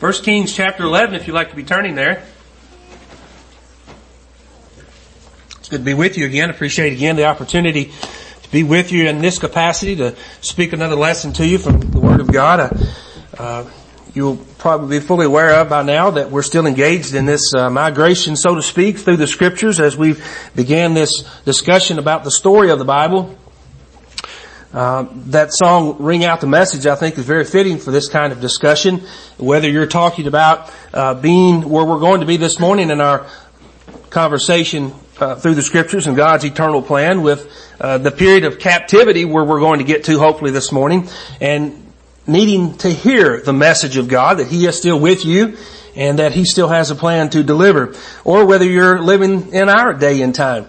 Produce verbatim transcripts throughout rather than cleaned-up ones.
First Kings chapter eleven, if you'd like to be turning there. It's good to be with you again. Appreciate again the opportunity to be with you in this capacity, to speak another lesson to you from the Word of God. Uh, uh, you'll probably be fully aware of by now that we're still engaged in this uh, migration, so to speak, through the Scriptures as we began this discussion about the story of the Bible. Uh, that song, Ring Out the Message, I think is very fitting for this kind of discussion. Whether you're talking about uh, being where we're going to be this morning in our conversation uh, through the Scriptures and God's eternal plan, with uh, the period of captivity where we're going to get to hopefully this morning, and needing to hear the message of God, that He is still with you and that He still has a plan to deliver. Or whether you're living in our day and time.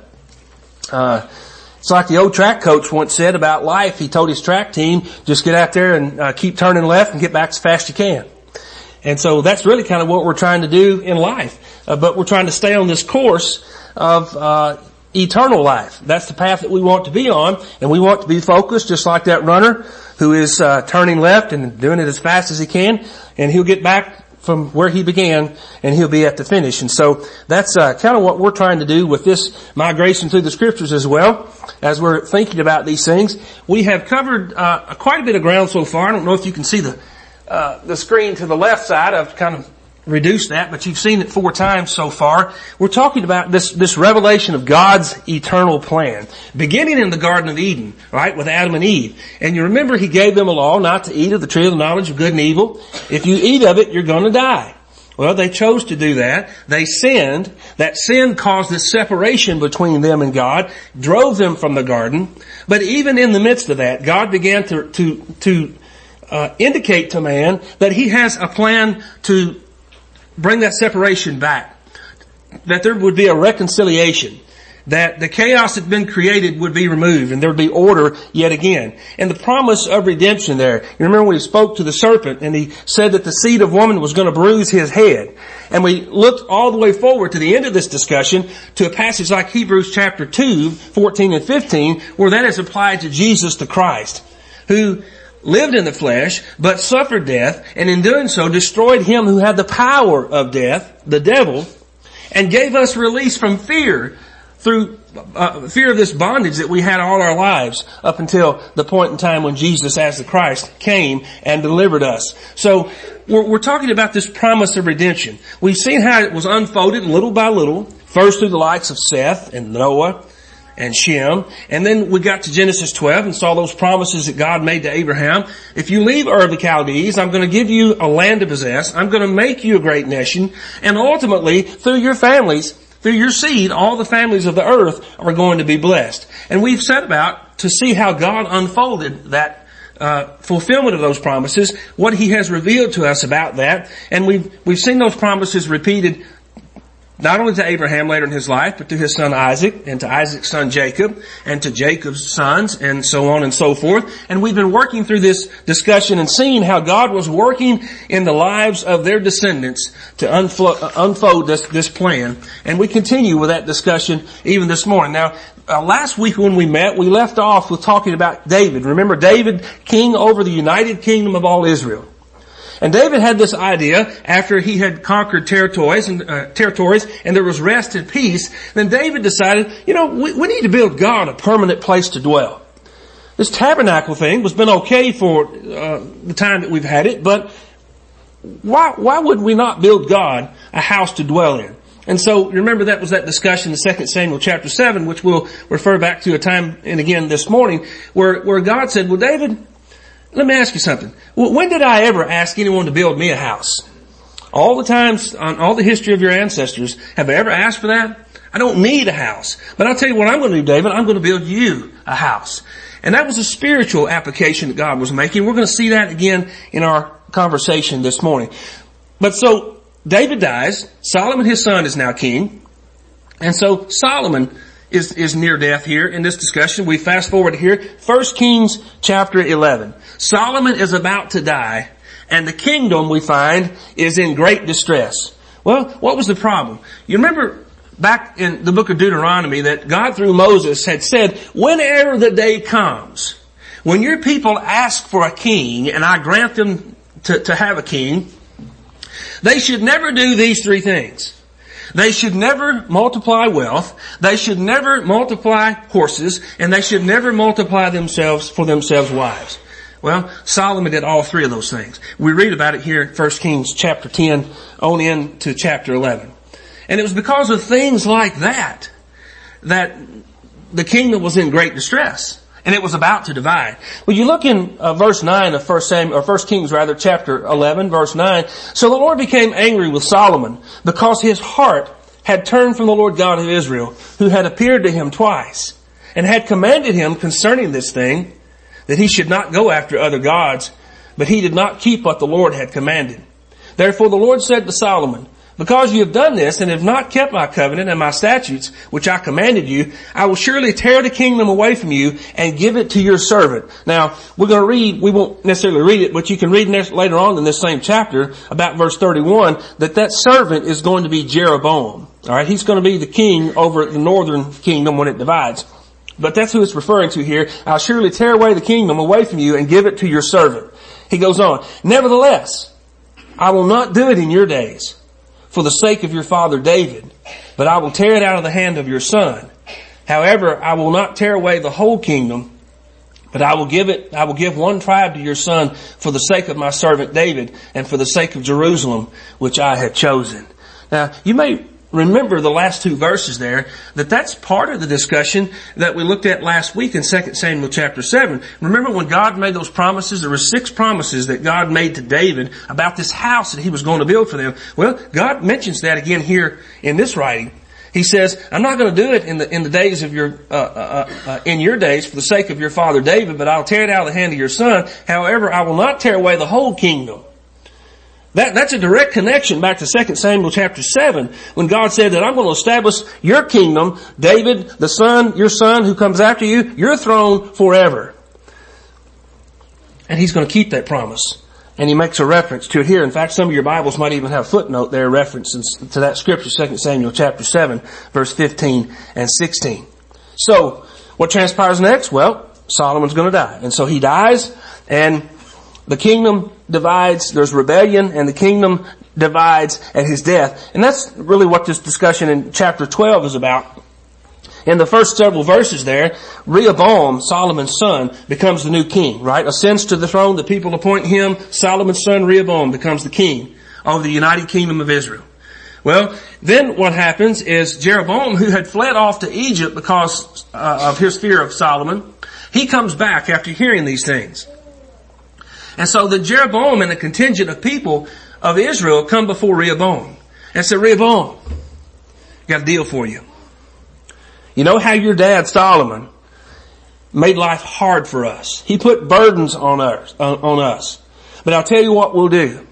Uh It's like the old track coach once said about life. He told his track team, just get out there and uh, keep turning left and get back as fast as you can. And so that's really kind of what we're trying to do in life. Uh, but we're trying to stay on this course of uh eternal life. That's the path that we want to be on, and we want to be focused just like that runner who is uh turning left and doing it as fast as he can, and he'll get back from where he began, and he'll be at the finish. And so that's uh, kind of what we're trying to do with this migration through the Scriptures as well, as we're thinking about these things. We have covered uh, quite a bit of ground so far. I don't know if you can see the uh, the screen to the left side. I've kind of reduced that, but you've seen it four times so far. We're talking about this this revelation of God's eternal plan, beginning in the Garden of Eden, right, with Adam and Eve. And you remember He gave them a law not to eat of the tree of the knowledge of good and evil. If you eat of it, you're going to die. Well, they chose to do that. They sinned. That sin caused this separation between them and God, drove them from the garden. But even in the midst of that, God began to to to uh, indicate to man that He has a plan to bring that separation back, that there would be a reconciliation, that the chaos that had been created would be removed, and there would be order yet again. And the promise of redemption there. You remember when He spoke to the serpent and He said that the seed of woman was going to bruise his head. And we looked all the way forward to the end of this discussion to a passage like Hebrews chapter two, fourteen and fifteen, where that is applied to Jesus the Christ, who lived in the flesh, but suffered death, and in doing so destroyed him who had the power of death, the devil, and gave us release from fear through uh, fear of this bondage that we had all our lives up until the point in time when Jesus as the Christ came and delivered us. So we're, we're talking about this promise of redemption. We've seen how it was unfolded little by little, first through the likes of Seth and Noah and Shem. And then we got to Genesis twelve and saw those promises that God made to Abraham. If you leave Ur of the Chaldees, I'm going to give you a land to possess. I'm going to make you a great nation. And ultimately, through your families, through your seed, all the families of the earth are going to be blessed. And we've set about to see how God unfolded that uh fulfillment of those promises, what He has revealed to us about that. And we've, we've seen those promises repeated not only to Abraham later in his life, but to his son Isaac, and to Isaac's son Jacob, and to Jacob's sons, and so on and so forth. And we've been working through this discussion and seeing how God was working in the lives of their descendants to unflo- uh, unfold this, this plan. And we continue with that discussion even this morning. Now, uh, last week when we met, we left off with talking about David. Remember David, king over the united kingdom of all Israel. And David had this idea after he had conquered territories and uh, territories, and there was rest and peace. Then David decided, you know, we, we need to build God a permanent place to dwell. This tabernacle thing was been okay for uh, the time that we've had it, but why why would we not build God a house to dwell in? And so remember that was that discussion in Second Samuel chapter seven, which we'll refer back to a time and again this morning, where where God said, well, David, let me ask you something. When did I ever ask anyone to build me a house? All the times, on all the history of your ancestors, have I ever asked for that? I don't need a house. But I'll tell you what I'm going to do, David. I'm going to build you a house. And that was a spiritual application that God was making. We're going to see that again in our conversation this morning. But so, David dies. Solomon, his son, is now king. And so, Solomon is, is near death here in this discussion. We fast forward here. First Kings chapter eleven. Solomon is about to die, and the kingdom, we find, is in great distress. Well, what was the problem? You remember back in the book of Deuteronomy that God through Moses had said, whenever the day comes when your people ask for a king and I grant them to, to have a king, They should never do these three things. They should never multiply wealth, they should never multiply horses, and they should never multiply themselves for themselves wives. Well, Solomon did all three of those things. We read about it here in First Kings chapter ten on into chapter eleven. And it was because of things like that that the kingdom was in great distress. And it was about to divide. Well, you look in uh, verse nine of First Samuel, or First Kings rather, chapter eleven, verse nine. So the Lord became angry with Solomon because his heart had turned from the Lord God of Israel, who had appeared to him twice, and had commanded him concerning this thing, that he should not go after other gods, but he did not keep what the Lord had commanded. Therefore the Lord said to Solomon, because you have done this and have not kept my covenant and my statutes, which I commanded you, I will surely tear the kingdom away from you and give it to your servant. Now, we're going to read, we won't necessarily read it, but you can read next, later on in this same chapter, about verse thirty-one, that that servant is going to be Jeroboam. Alright, he's going to be the king over the northern kingdom when it divides. But that's who it's referring to here. I'll surely tear away the kingdom away from you and give it to your servant. He goes on, nevertheless, I will not do it in your days, for the sake of your father David, but I will tear it out of the hand of your son. However, I will not tear away the whole kingdom, but I will give it, I will give one tribe to your son for the sake of my servant David and for the sake of Jerusalem, which I have chosen. Now, you may remember the last two verses there, that that's part of the discussion that we looked at last week in Second Samuel chapter seven. Remember when God made those promises? There were six promises that God made to David about this house that he was going to build for them. Well, God mentions that again here in this writing. He says, I'm not going to do it in the, in the days of your, uh, uh, uh, in your days for the sake of your father David, but I'll tear it out of the hand of your son. However, I will not tear away the whole kingdom. That, that's a direct connection back to Second Samuel chapter seven, when God said that I'm going to establish your kingdom, David, the son, your son who comes after you, your throne forever. And he's going to keep that promise. And he makes a reference to it here. In fact, some of your Bibles might even have a footnote there, references to that scripture, Second Samuel chapter seven, verse fifteen and sixteen. So, what transpires next? Well, Solomon's going to die. And so he dies, and the kingdom divides, there's rebellion, and the kingdom divides at his death. And that's really what this discussion in chapter twelve is about. In the first several verses there, Rehoboam, Solomon's son, becomes the new king, right? Ascends to the throne, the people appoint him, Solomon's son Rehoboam becomes the king of the united kingdom of Israel. Well, then what happens is Jeroboam, who had fled off to Egypt because uh, of his fear of Solomon, he comes back after hearing these things. And so the Jeroboam and the contingent of people of Israel come before Rehoboam and say, Rehoboam, got a deal for you. You know how your dad Solomon made life hard for us. He put burdens on us, on us. But I'll tell you what we'll do.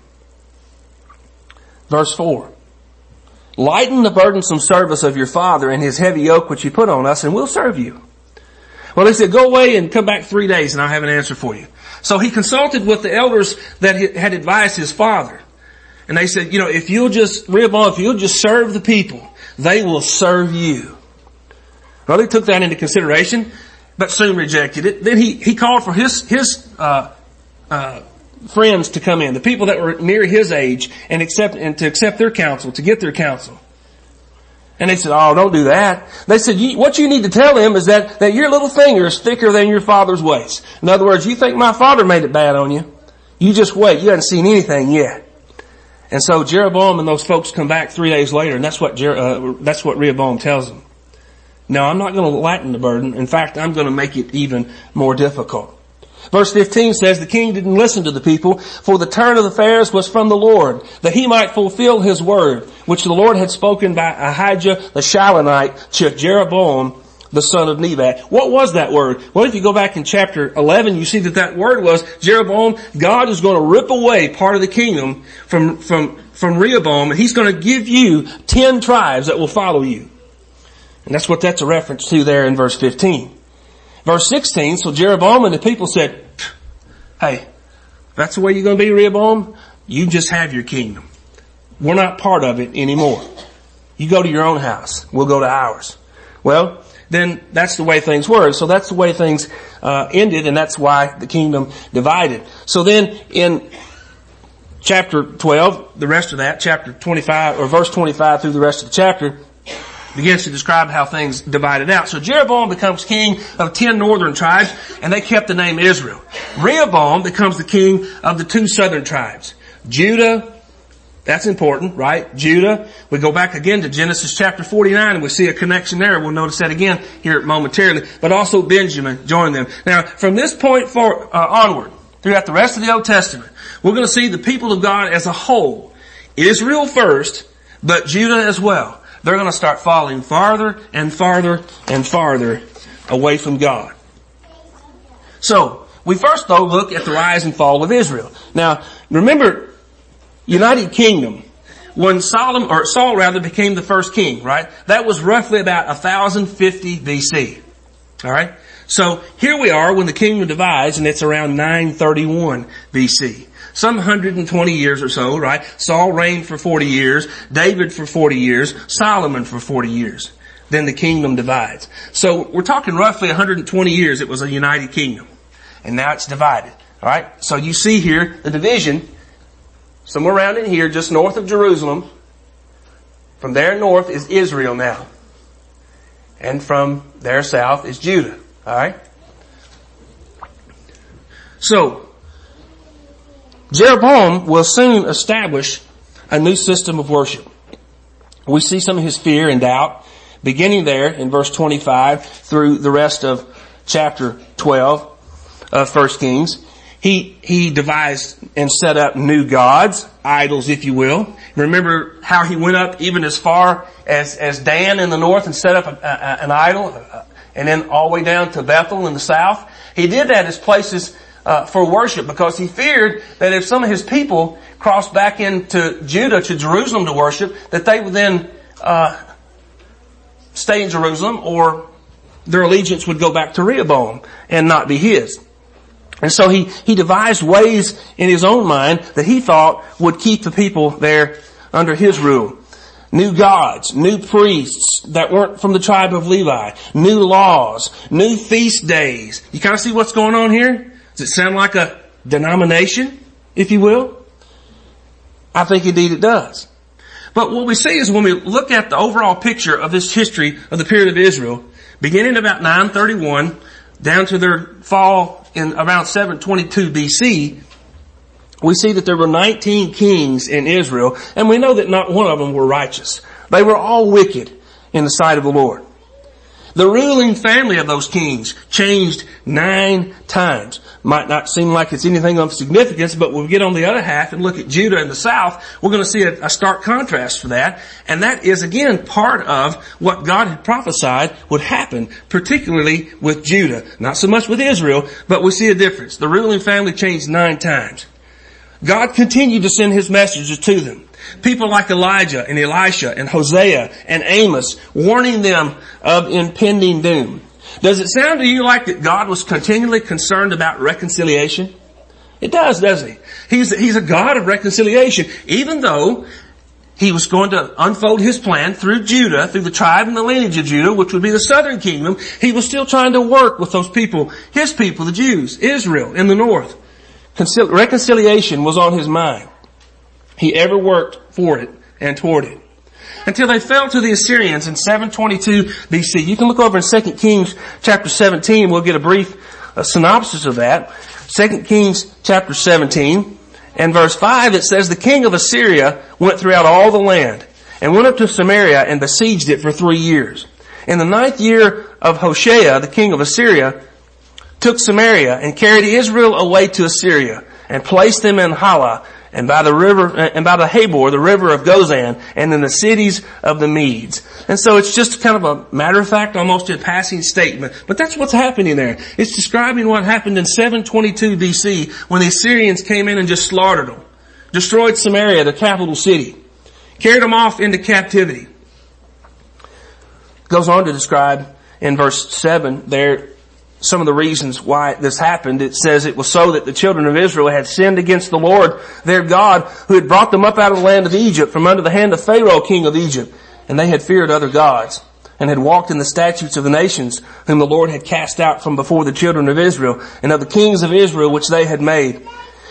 Verse four. Lighten the burdensome service of your father and his heavy yoke which he put on us, and we'll serve you. Well, they said, go away and come back three days and I'll have an answer for you. So he consulted with the elders that had advised his father. And they said, you know, if you'll just, Rehoboam, if you'll just serve the people, they will serve you. Well, he took that into consideration, but soon rejected it. Then he, he called for his, his, uh, uh, friends to come in, the people that were near his age, and accept, and to accept their counsel, to get their counsel. And they said, oh, don't do that. They said, what you need to tell him is that, that your little finger is thicker than your father's waist. In other words, you think my father made it bad on you. You just wait. You haven't seen anything yet. And so Jeroboam and those folks come back three days later, and that's what, Jer- uh, that's what Rehoboam tells them. No, I'm not going to lighten the burden. In fact, I'm going to make it even more difficult. Verse fifteen says, the king didn't listen to the people, for the turn of affairs was from the Lord, that he might fulfill his word, which the Lord had spoken by Ahijah the Shilonite to Jeroboam, the son of Nebat. What was that word? Well, if you go back in chapter eleven, you see that that word was, Jeroboam, God is going to rip away part of the kingdom from, from, from Rehoboam, and he's going to give you ten tribes that will follow you. And that's what that's a reference to there in verse fifteen. Verse sixteen, so Jeroboam and the people said, hey, that's the way you're going to be, Rehoboam? You just have your kingdom. We're not part of it anymore. You go to your own house. We'll go to ours. Well, then that's the way things were. So that's the way things uh ended, and that's why the kingdom divided. So then in chapter twelve, the rest of that, chapter twenty-five, or verse twenty-five through the rest of the chapter, begins to describe how things divided out. So Jeroboam becomes king of ten northern tribes, and they kept the name Israel. Rehoboam becomes the king of the two southern tribes. Judah, that's important, right? Judah. We go back again to Genesis chapter forty-nine, and we see a connection there. We'll notice that again here momentarily. But also Benjamin joined them. Now, from this point for, uh, onward, throughout the rest of the Old Testament, we're going to see the people of God as a whole. Israel first, but Judah as well. They're going to start falling farther and farther and farther away from God. So, we first though look at the rise and fall of Israel. Now, remember, United Kingdom, when Solomon, or Saul rather, became the first king, right? That was roughly about one thousand fifty B C. Alright? So, here we are when the kingdom divides, and it's around nine thirty-one B C. Some one hundred twenty years or so, right? Saul reigned for forty years, David for forty years, Solomon for forty years. Then the kingdom divides. So we're talking roughly one hundred twenty years it was a united kingdom. And now it's divided. Alright? So you see here the division, somewhere around in here, just north of Jerusalem. From there north is Israel now. And from there south is Judah. Alright? So, Jeroboam will soon establish a new system of worship. We see some of his fear and doubt beginning there in verse twenty-five through the rest of chapter twelve of First Kings. He, he devised and set up new gods, idols if you will. Remember how he went up even as far as, as Dan in the north and set up a, a, an idol, and then all the way down to Bethel in the south. He did that as places Uh, for worship, because he feared that if some of his people crossed back into Judah to Jerusalem to worship, that they would then uh, stay in Jerusalem, or their allegiance would go back to Rehoboam and not be his. And so he, he devised ways in his own mind that he thought would keep the people there under his rule. New gods, new priests that weren't from the tribe of Levi, new laws, new feast days. You kind of see what's going on here? Does it sound like a denomination, if you will? I think indeed it does. But what we see is when we look at the overall picture of this history of the period of Israel, beginning about nine thirty-one, down to their fall in around seven twenty-two B C, we see that there were nineteen kings in Israel, and we know that not one of them were righteous. They were all wicked in the sight of the Lord. The ruling family of those kings changed nine times. Might not seem like it's anything of significance, but when we get on the other half and look at Judah in the south, we're going to see a, a stark contrast for that. And that is again part of what God had prophesied would happen, particularly with Judah. Not so much with Israel, but we see a difference. The ruling family changed nine times. God continued to send his messages to them. People like Elijah and Elisha and Hosea and Amos, warning them of impending doom. Does it sound to you like that God was continually concerned about reconciliation? It does, doesn't he? He's, he's a God of reconciliation, even though he was going to unfold his plan through Judah, through the tribe and the lineage of Judah, which would be the southern kingdom. He was still trying to work with those people, his people, the Jews, Israel in the north. Concil- reconciliation was on his mind. He ever worked for it and toward it. Until they fell to the Assyrians in seven twenty-two B C. You can look over in Second Kings chapter seventeen. We'll get a brief uh, synopsis of that. Second Kings chapter seventeen and verse five, it says, the king of Assyria went throughout all the land and went up to Samaria and besieged it for three years. In the ninth year of Hoshea, the king of Assyria took Samaria and carried Israel away to Assyria and placed them in Halah, and by the river, and by the Habor, the river of Gozan, and in the cities of the Medes. And so it's just kind of a matter of fact, almost a passing statement. But that's what's happening there. It's describing what happened in seven twenty-two B C when the Assyrians came in and just slaughtered them. Destroyed Samaria, the capital city. Carried them off into captivity. Goes on to describe in verse seven there some of the reasons why this happened. It says it was so that the children of Israel had sinned against the Lord their God, who had brought them up out of the land of Egypt from under the hand of Pharaoh, king of Egypt. And they had feared other gods and had walked in the statutes of the nations whom the Lord had cast out from before the children of Israel, and of the kings of Israel which they had made.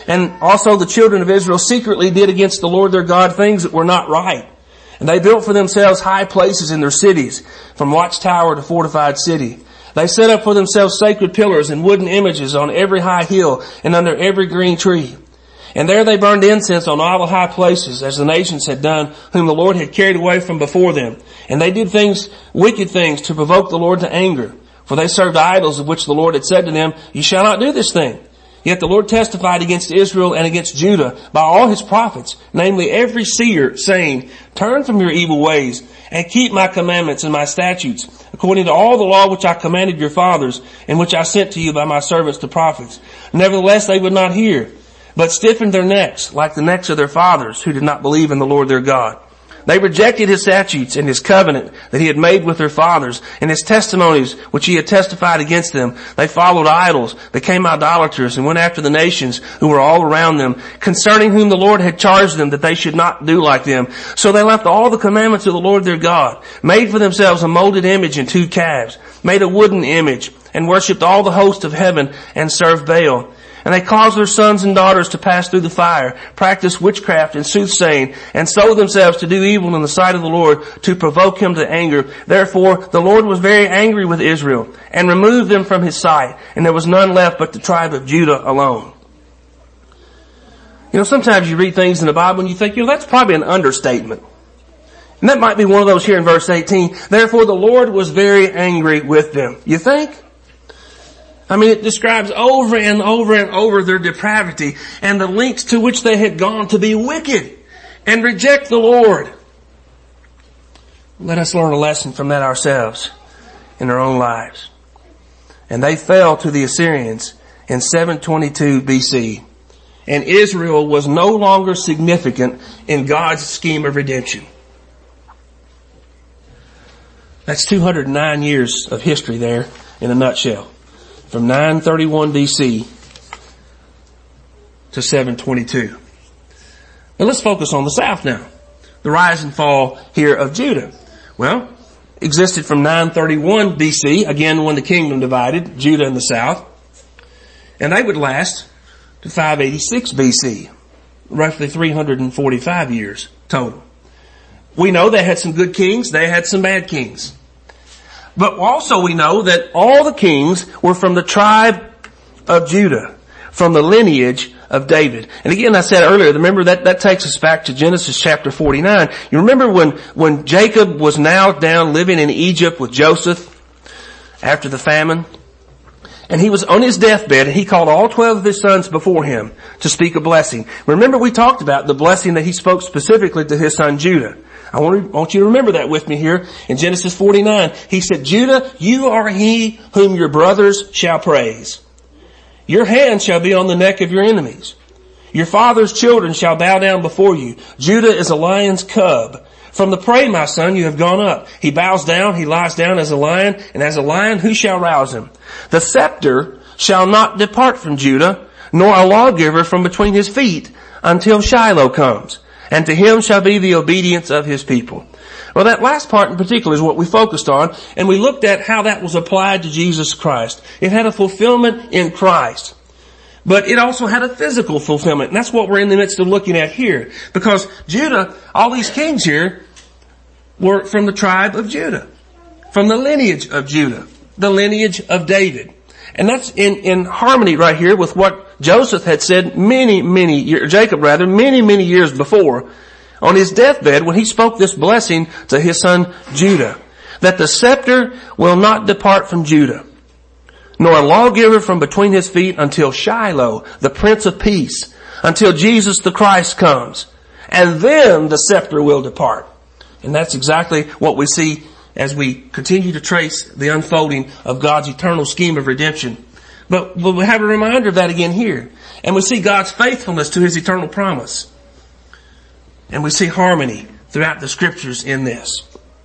And also the children of Israel secretly did against the Lord their God things that were not right. And they built for themselves high places in their cities, from watchtower to fortified city. They set up for themselves sacred pillars and wooden images on every high hill and under every green tree. And there they burned incense on all the high places, as the nations had done, whom the Lord had carried away from before them. And they did things, wicked things, to provoke the Lord to anger. For they served idols, of which the Lord had said to them, "You shall not do this thing." Yet the Lord testified against Israel and against Judah by all his prophets, namely every seer, saying, "Turn from your evil ways, and keep my commandments and my statutes, according to all the law which I commanded your fathers, and which I sent to you by my servants the prophets." Nevertheless they would not hear, but stiffened their necks, like the necks of their fathers, who did not believe in the Lord their God. They rejected his statutes and his covenant that he had made with their fathers, and his testimonies which he had testified against them. They followed idols, became idolaters, and went after the nations who were all around them, concerning whom the Lord had charged them that they should not do like them. So they left all the commandments of the Lord their God, made for themselves a molded image and two calves, made a wooden image, and worshipped all the host of heaven, and served Baal. And they caused their sons and daughters to pass through the fire, practice witchcraft and soothsaying, and sold themselves to do evil in the sight of the Lord, to provoke him to anger. Therefore the Lord was very angry with Israel, and removed them from his sight, and there was none left but the tribe of Judah alone. You know, sometimes you read things in the Bible and you think, you know, that's probably an understatement. And that might be one of those here in verse eighteen. Therefore the Lord was very angry with them. You think? I mean, it describes over and over and over their depravity and the lengths to which they had gone to be wicked and reject the Lord. Let us learn a lesson from that ourselves in our own lives. And they fell to the Assyrians in seven twenty-two B C. And Israel was no longer significant in God's scheme of redemption. That's two hundred nine years of history there in a nutshell. From nine thirty-one B C to seven twenty-two. Now let's focus on the south now. The rise and fall here of Judah. Well, existed from nine thirty-one B C, again when the kingdom divided, Judah in the south. And they would last to five eighty-six B C, roughly three hundred forty-five years total. We know they had some good kings, they had some bad kings. But also we know that all the kings were from the tribe of Judah, from the lineage of David. And again, I said earlier, remember that, that takes us back to Genesis chapter forty-nine. You remember when, when Jacob was now down living in Egypt with Joseph after the famine? And he was on his deathbed, and he called all twelve of his sons before him to speak a blessing. Remember we talked about the blessing that he spoke specifically to his son Judah. I want, to, I want you to remember that with me here in Genesis forty-nine. He said, "Judah, you are he whom your brothers shall praise. Your hand shall be on the neck of your enemies. Your father's children shall bow down before you. Judah is a lion's cub. From the prey, my son, you have gone up. He bows down, he lies down as a lion, and as a lion, who shall rouse him? The scepter shall not depart from Judah, nor a lawgiver from between his feet, until Shiloh comes. And to him shall be the obedience of his people." Well, that last part in particular is what we focused on, and we looked at how that was applied to Jesus Christ. It had a fulfillment in Christ. But it also had a physical fulfillment, and that's what we're in the midst of looking at here. Because Judah, all these kings here, were from the tribe of Judah, from the lineage of Judah, the lineage of David. And that's in, in harmony right here with what Joseph had said many, many years, Jacob rather, many, many years before on his deathbed when he spoke this blessing to his son Judah. That the scepter will not depart from Judah, nor a lawgiver from between his feet until Shiloh, the Prince of Peace, until Jesus the Christ comes. And then the scepter will depart. And that's exactly what we see as we continue to trace the unfolding of God's eternal scheme of redemption. But, but we have a reminder of that again here. And we see God's faithfulness to his eternal promise. And we see harmony throughout the scriptures in this.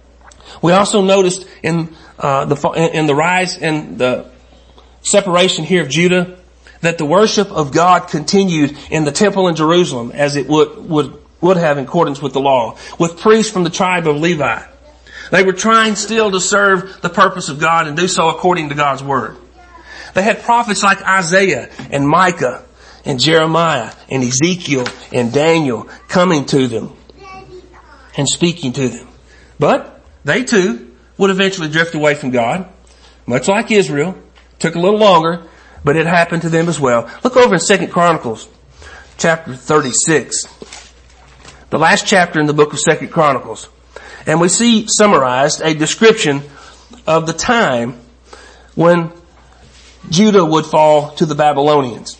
We also noticed in, uh, the, in the rise and the separation here of Judah that the worship of God continued in the temple in Jerusalem as it would, would, would have in accordance with the law, with priests from the tribe of Levi. They were trying still to serve the purpose of God and do so according to God's word. They had prophets like Isaiah and Micah and Jeremiah and Ezekiel and Daniel coming to them and speaking to them. But they too would eventually drift away from God, much like Israel. Took a little longer, but it happened to them as well. Look over in Second Chronicles chapter thirty-six. The last chapter in the book of Second Chronicles. And we see summarized a description of the time when Judah would fall to the Babylonians.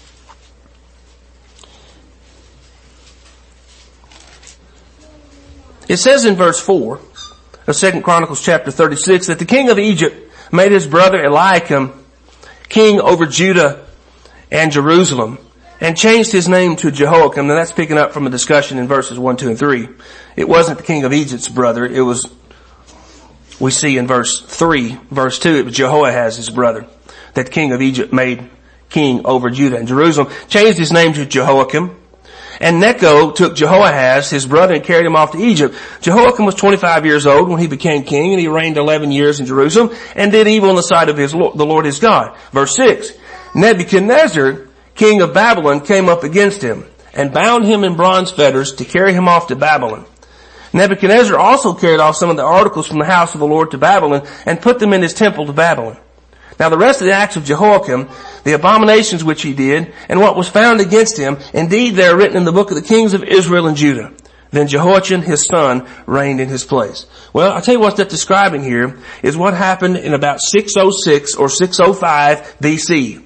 It says in verse four of Second Chronicles chapter thirty-six that the king of Egypt made his brother Eliakim king over Judah and Jerusalem, and changed his name to Jehoiakim. Now that's picking up from a discussion in verses one, two, and three. It wasn't the king of Egypt's brother. It was, we see in verse three, verse two, it was Jehoahaz, his brother, that king of Egypt made king over Judah and Jerusalem. Changed his name to Jehoiakim. And Necho took Jehoahaz, his brother, and carried him off to Egypt. Jehoiakim was twenty-five years old when he became king, and he reigned eleven years in Jerusalem, and did evil in the sight of his Lord, the Lord his God. Verse six, Nebuchadnezzar, king of Babylon, came up against him, and bound him in bronze fetters to carry him off to Babylon. Nebuchadnezzar also carried off some of the articles from the house of the Lord to Babylon, and put them in his temple to Babylon. Now the rest of the acts of Jehoiakim, the abominations which he did, and what was found against him, indeed they are written in the book of the kings of Israel and Judah. Then Jehoiachin, his son, reigned in his place. Well, I'll tell you what that's describing here is what happened in about six oh six or six oh five B C.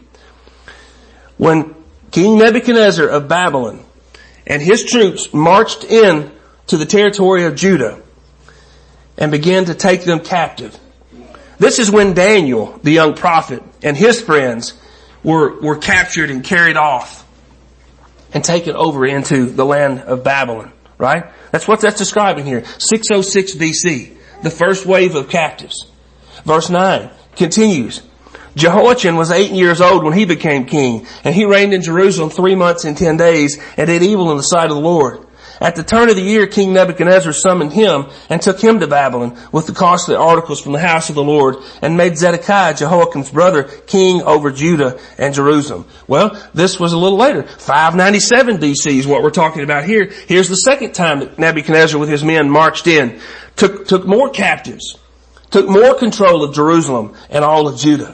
When King Nebuchadnezzar of Babylon and his troops marched in to the territory of Judah and began to take them captive. This is when Daniel, the young prophet, and his friends were, were captured and carried off and taken over into the land of Babylon, right? That's what that's describing here. six oh six B C, the first wave of captives. Verse nine continues. Jehoiachin was eight years old when he became king, and he reigned in Jerusalem three months and ten days, and did evil in the sight of the Lord. At the turn of the year, King Nebuchadnezzar summoned him and took him to Babylon with the costly articles from the house of the Lord, and made Zedekiah, Jehoiakim's brother, king over Judah and Jerusalem. Well, this was a little later. five ninety-seven B C is what we're talking about here. Here's the second time that Nebuchadnezzar with his men marched in, took, took more captives, took more control of Jerusalem and all of Judah.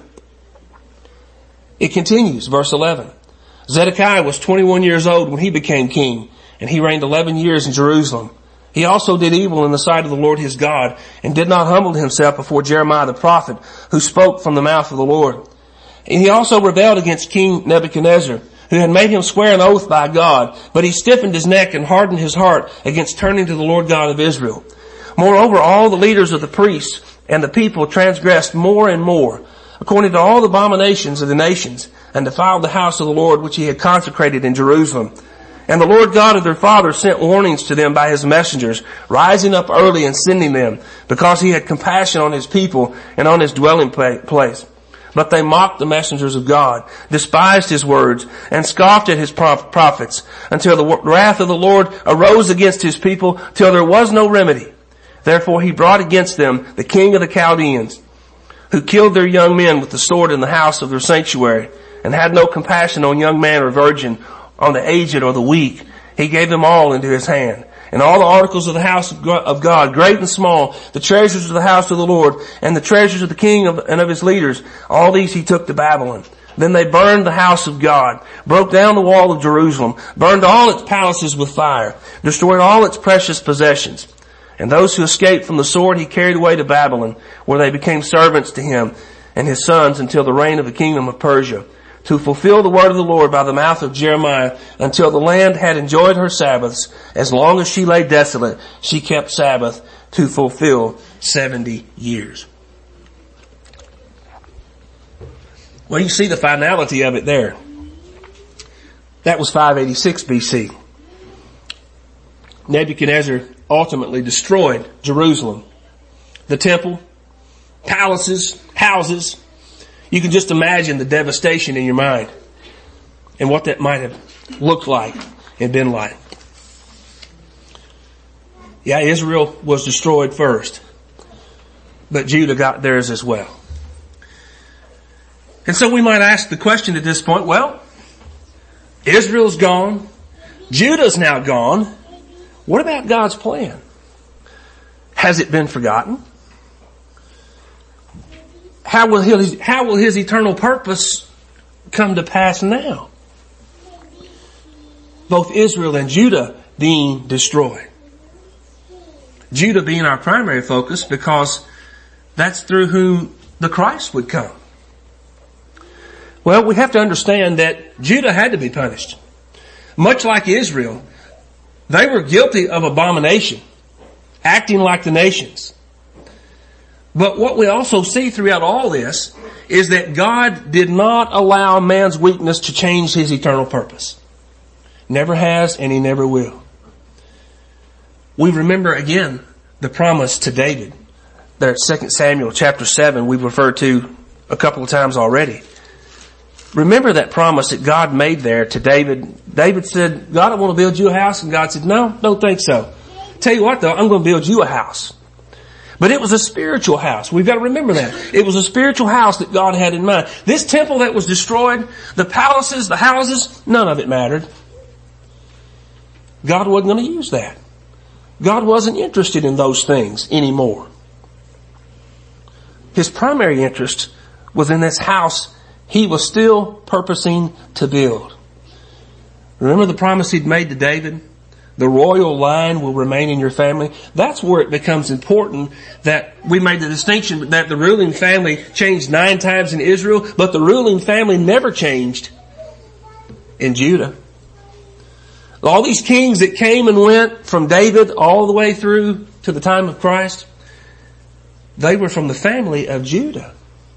It continues, verse eleven. Zedekiah was twenty-one years old when he became king, and he reigned eleven years in Jerusalem. He also did evil in the sight of the Lord his God, and did not humble himself before Jeremiah the prophet, who spoke from the mouth of the Lord. And he also rebelled against King Nebuchadnezzar, who had made him swear an oath by God, but he stiffened his neck and hardened his heart against turning to the Lord God of Israel. Moreover, all the leaders of the priests and the people transgressed more and more, according to all the abominations of the nations, and defiled the house of the Lord which he had consecrated in Jerusalem. And the Lord God of their fathers sent warnings to them by his messengers, rising up early and sending them, because he had compassion on his people and on his dwelling place. But they mocked the messengers of God, despised his words, and scoffed at his prophets, until the wrath of the Lord arose against his people, till there was no remedy. Therefore he brought against them the king of the Chaldeans, who killed their young men with the sword in the house of their sanctuary, and had no compassion on young man or virgin, on the aged or the weak. He gave them all into his hand. And all the articles of the house of God, great and small, the treasures of the house of the Lord, and the treasures of the king of, and of his leaders, all these he took to Babylon. Then they burned the house of God, broke down the wall of Jerusalem, burned all its palaces with fire, destroyed all its precious possessions. And those who escaped from the sword he carried away to Babylon, where they became servants to him and his sons until the reign of the kingdom of Persia, to fulfill the word of the Lord by the mouth of Jeremiah, until the land had enjoyed her Sabbaths. As long as she lay desolate, she kept Sabbath to fulfill seventy years. Well, you see the finality of it there. That was five eighty-six B C. Nebuchadnezzar ultimately destroyed Jerusalem. The temple, palaces, houses. You can just imagine the devastation in your mind and what that might have looked like and been like. Yeah, Israel was destroyed first, but Judah got theirs as well. And so we might ask the question at this point, well, Israel's gone. Judah's now gone. What about God's plan? Has it been forgotten? How will his, how will his eternal purpose come to pass now? Both Israel and Judah being destroyed. Judah being our primary focus because that's through whom the Christ would come. Well, we have to understand that Judah had to be punished. Much like Israel, they were guilty of abomination, acting like the nations. But what we also see throughout all this is that God did not allow man's weakness to change his eternal purpose. Never has, and he never will. We remember again the promise to David. There at Second Samuel chapter seven, we've referred to a couple of times already. Remember that promise that God made there to David. David said, God, I want to build you a house. And God said, no, don't think so. Tell you what though, I'm going to build you a house. But it was a spiritual house. We've got to remember that. It was a spiritual house that God had in mind. This temple that was destroyed, the palaces, the houses, none of it mattered. God wasn't going to use that. God wasn't interested in those things anymore. His primary interest was in this house he was still purposing to build. Remember the promise he'd made to David? The royal line will remain in your family. That's where it becomes important that we made the distinction that the ruling family changed nine times in Israel, but the ruling family never changed in Judah. All these kings that came and went from David all the way through to the time of Christ, they were from the family of Judah.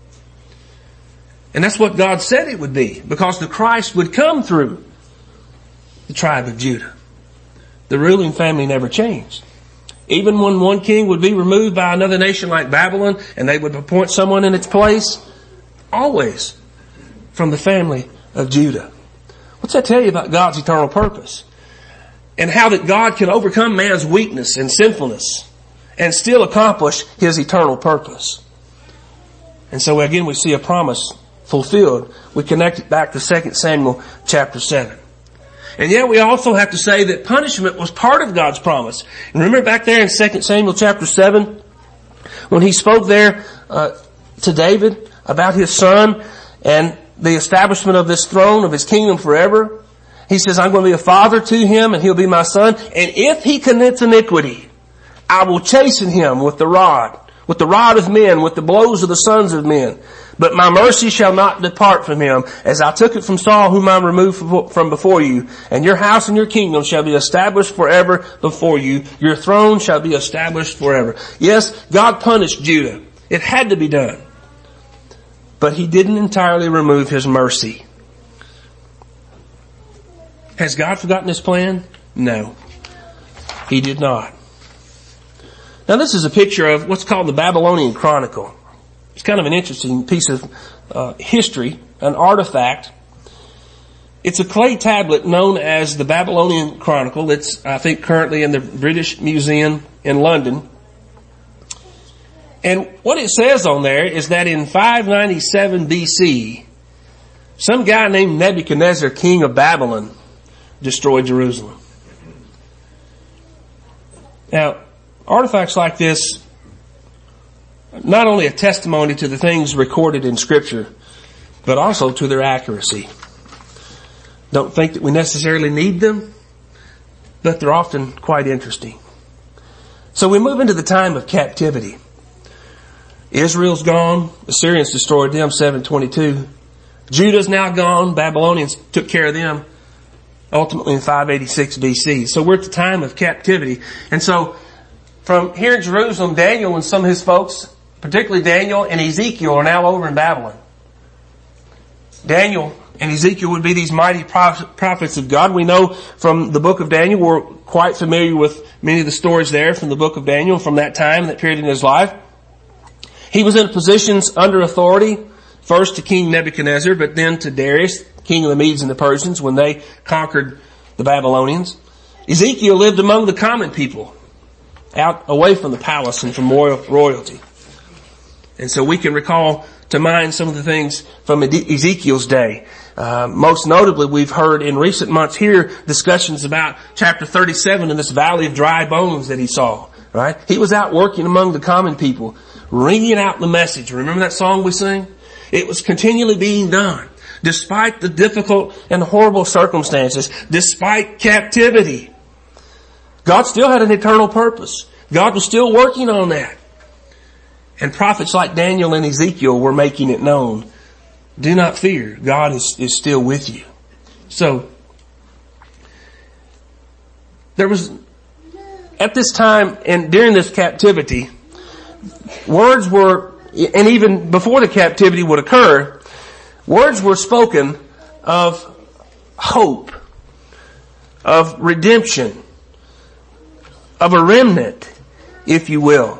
And that's what God said it would be, because the Christ would come through the tribe of Judah. The ruling family never changed. Even when one king would be removed by another nation like Babylon and they would appoint someone in its place, always from the family of Judah. What's that tell you about God's eternal purpose? And how that God can overcome man's weakness and sinfulness and still accomplish his eternal purpose. And so again we see a promise fulfilled. We connect it back to Second Samuel chapter seven. And yet we also have to say that punishment was part of God's promise. And remember back there in Second Samuel chapter seven, when he spoke there uh, to David about his son and the establishment of this throne of his kingdom forever. He says, I'm going to be a father to him and he'll be my son. And if he commits iniquity, I will chasten him with the rod, with the rod of men, with the blows of the sons of men. But my mercy shall not depart from him, as I took it from Saul, whom I removed from before you. And your house and your kingdom shall be established forever before you. Your throne shall be established forever. Yes, God punished Judah. It had to be done. But he didn't entirely remove his mercy. Has God forgotten his plan? No. He did not. Now this is a picture of what's called the Babylonian Chronicle. It's kind of an interesting piece of uh, history, an artifact. It's a clay tablet known as the Babylonian Chronicle. It's, I think, currently in the British Museum in London. And what it says on there is that in five ninety-seven B C, some guy named Nebuchadnezzar, king of Babylon, destroyed Jerusalem. Now, artifacts like this, not only a testimony to the things recorded in Scripture, but also to their accuracy. Don't think that we necessarily need them, but they're often quite interesting. So we move into the time of captivity. Israel's gone. Assyrians destroyed them, seven twenty-two. Judah's now gone. Babylonians took care of them, ultimately in five eighty-six B C. So we're at the time of captivity. And so from here in Jerusalem, Daniel and some of his folks, particularly Daniel and Ezekiel, are now over in Babylon. Daniel and Ezekiel would be these mighty prophets of God. We know from the book of Daniel, we're quite familiar with many of the stories there from the book of Daniel from that time, that period in his life. He was in positions under authority, first to King Nebuchadnezzar, but then to Darius, king of the Medes and the Persians, when they conquered the Babylonians. Ezekiel lived among the common people, out away from the palace and from royal, royalty. And so we can recall to mind some of the things from Ezekiel's day. Uh, most notably, we've heard in recent months here discussions about chapter thirty-seven in this valley of dry bones that he saw, right? He was out working among the common people, ringing out the message. Remember that song we sing? It was continually being done, despite the difficult and horrible circumstances, despite captivity. God still had an eternal purpose. God was still working on that. And prophets like Daniel and Ezekiel were making it known. Do not fear. God is, is still with you. So, there was, at this time and during this captivity, words were, and even before the captivity would occur, words were spoken of hope, of redemption, of a remnant, if you will.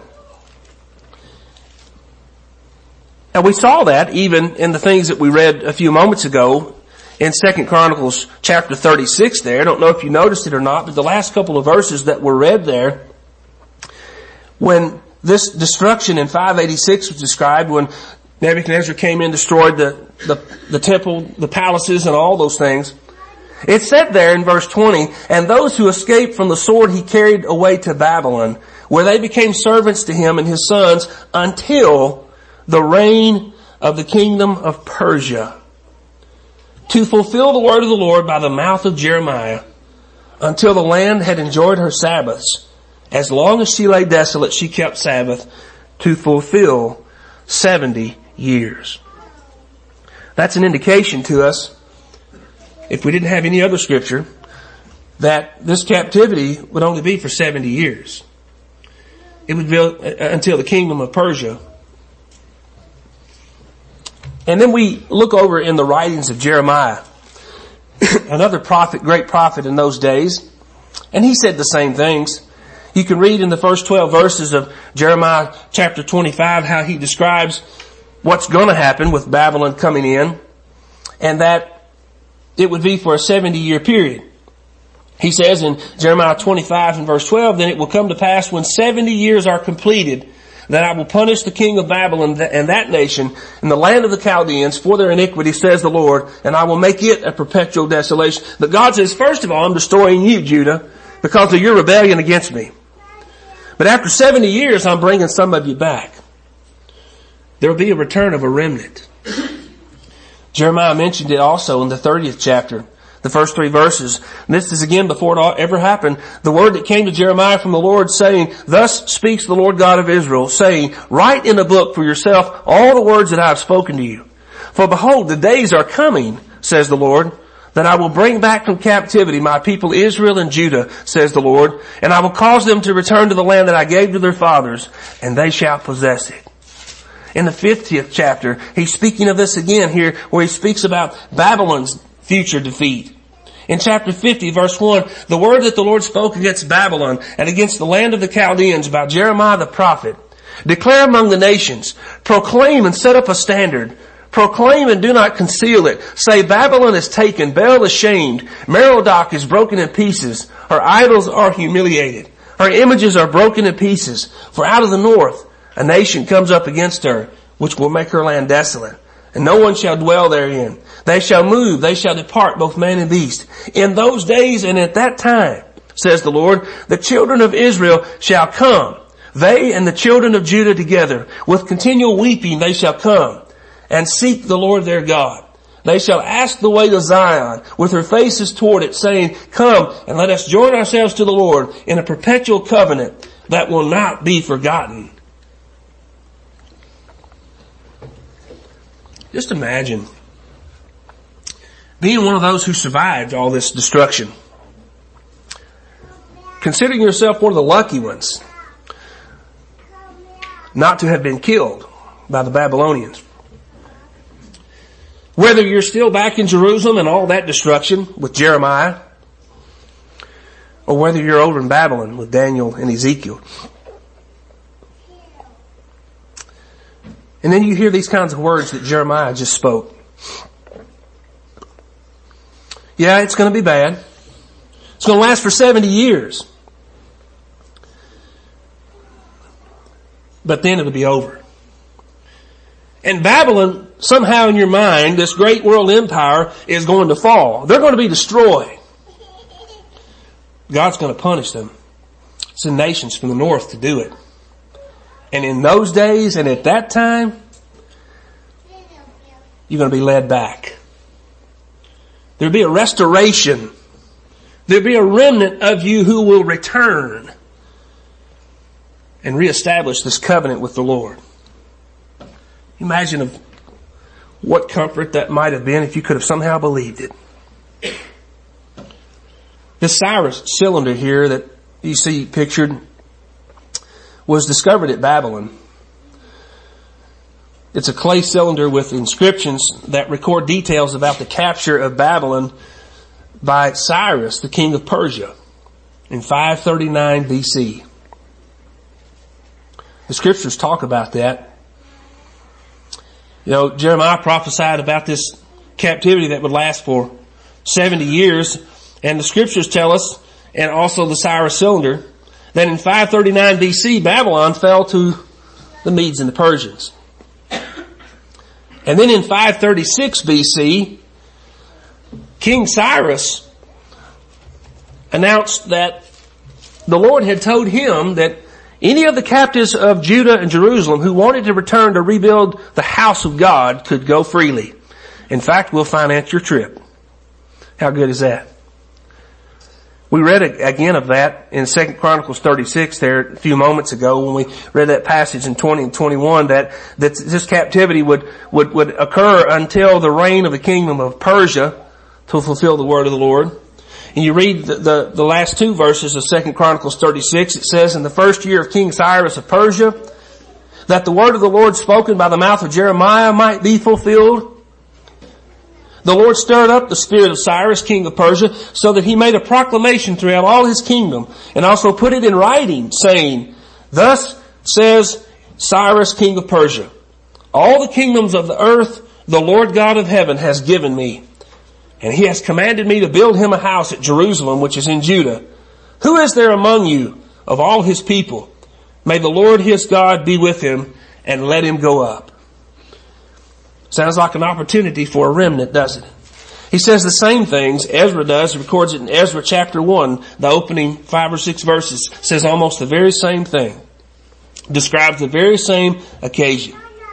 Now we saw that even in the things that we read a few moments ago in Second Chronicles chapter thirty-six there. I don't know if you noticed it or not, but the last couple of verses that were read there, when this destruction in five eighty-six was described, when Nebuchadnezzar came in, destroyed the, the, the temple, the palaces and all those things, it said there in verse twenty, and those who escaped from the sword he carried away to Babylon, where they became servants to him and his sons until the reign of the kingdom of Persia, to fulfill the word of the Lord by the mouth of Jeremiah, until the land had enjoyed her Sabbaths. As long as she lay desolate, she kept Sabbath, to fulfill seventy years. That's an indication to us, if we didn't have any other scripture, that this captivity would only be for seventy years. It would be until the kingdom of Persia. And then we look over in the writings of Jeremiah, another prophet, great prophet in those days, and he said the same things. You can read in the first twelve verses of Jeremiah chapter twenty-five how he describes what's going to happen with Babylon coming in, and that it would be for a seventy year period. He says in Jeremiah twenty-five and verse twelve, then it will come to pass when seventy years are completed that I will punish the king of Babylon and that nation in the land of the Chaldeans for their iniquity, says the Lord, and I will make it a perpetual desolation. But God says, first of all, I'm destroying you, Judah, because of your rebellion against me. But after seventy years, I'm bringing some of you back. There will be a return of a remnant. Jeremiah mentioned it also in the thirtieth chapter. The first three verses. This is again before it ever happened. The word that came to Jeremiah from the Lord saying, thus speaks the Lord God of Israel, saying, write in a book for yourself all the words that I have spoken to you. For behold, the days are coming, says the Lord, that I will bring back from captivity my people Israel and Judah, says the Lord, and I will cause them to return to the land that I gave to their fathers, and they shall possess it. In the fiftieth chapter, he's speaking of this again here, where he speaks about Babylon's future defeat. In chapter fifty, verse one, the word that the Lord spoke against Babylon and against the land of the Chaldeans about Jeremiah the prophet. Declare among the nations, proclaim and set up a standard. Proclaim and do not conceal it. Say, Babylon is taken, Bel is shamed, Merodach is broken in pieces. Her idols are humiliated. Her images are broken in pieces. For out of the north, a nation comes up against her, which will make her land desolate. And no one shall dwell therein. They shall move, they shall depart, both man and beast. In those days and at that time, says the Lord, the children of Israel shall come, they and the children of Judah together. With continual weeping they shall come and seek the Lord their God. They shall ask the way to Zion with their faces toward it, saying, come and let us join ourselves to the Lord in a perpetual covenant that will not be forgotten. Just imagine being one of those who survived all this destruction. Considering yourself one of the lucky ones not to have been killed by the Babylonians. Whether you're still back in Jerusalem and all that destruction with Jeremiah, or whether you're over in Babylon with Daniel and Ezekiel. And then you hear these kinds of words that Jeremiah just spoke. Yeah, it's going to be bad. It's going to last for seventy years. But then it'll be over. And Babylon somehow in your mind this great world empire is going to fall. They're going to be destroyed. God's going to punish them. Send nations from the north to do it. And in those days and at that time, you're going to be led back. There'll be a restoration. There'll be a remnant of you who will return and reestablish this covenant with the Lord. Imagine of what comfort that might have been if you could have somehow believed it. This Cyrus cylinder here that you see pictured was discovered at Babylon. It's a clay cylinder with inscriptions that record details about the capture of Babylon by Cyrus, the king of Persia, in five thirty-nine B C. The scriptures talk about that. You know, Jeremiah prophesied about this captivity that would last for seventy years, and the scriptures tell us, and also the Cyrus cylinder, that in five thirty-nine B C, Babylon fell to the Medes and the Persians. And then in five thirty-six B C, King Cyrus announced that the Lord had told him that any of the captives of Judah and Jerusalem who wanted to return to rebuild the house of God could go freely. In fact, we'll finance your trip. How good is that? We read again of that in Second Chronicles thirty-six there a few moments ago when we read that passage in twenty and twenty-one that, that this captivity would, would, would occur until the reign of the kingdom of Persia to fulfill the word of the Lord. And you read the, the, the last two verses of Second Chronicles thirty-six. It says, in the first year of King Cyrus of Persia, that the word of the Lord spoken by the mouth of Jeremiah might be fulfilled. The Lord stirred up the spirit of Cyrus, king of Persia, so that he made a proclamation throughout all his kingdom, and also put it in writing, saying, thus says Cyrus, king of Persia, all the kingdoms of the earth the Lord God of heaven has given me, and he has commanded me to build him a house at Jerusalem, which is in Judah. Who is there among you of all his people? May the Lord his God be with him, and let him go up. Sounds like an opportunity for a remnant, doesn't it? He says the same things Ezra does. He records it in Ezra chapter one. The opening five or six verses says almost the very same thing. Describes the very same occasion.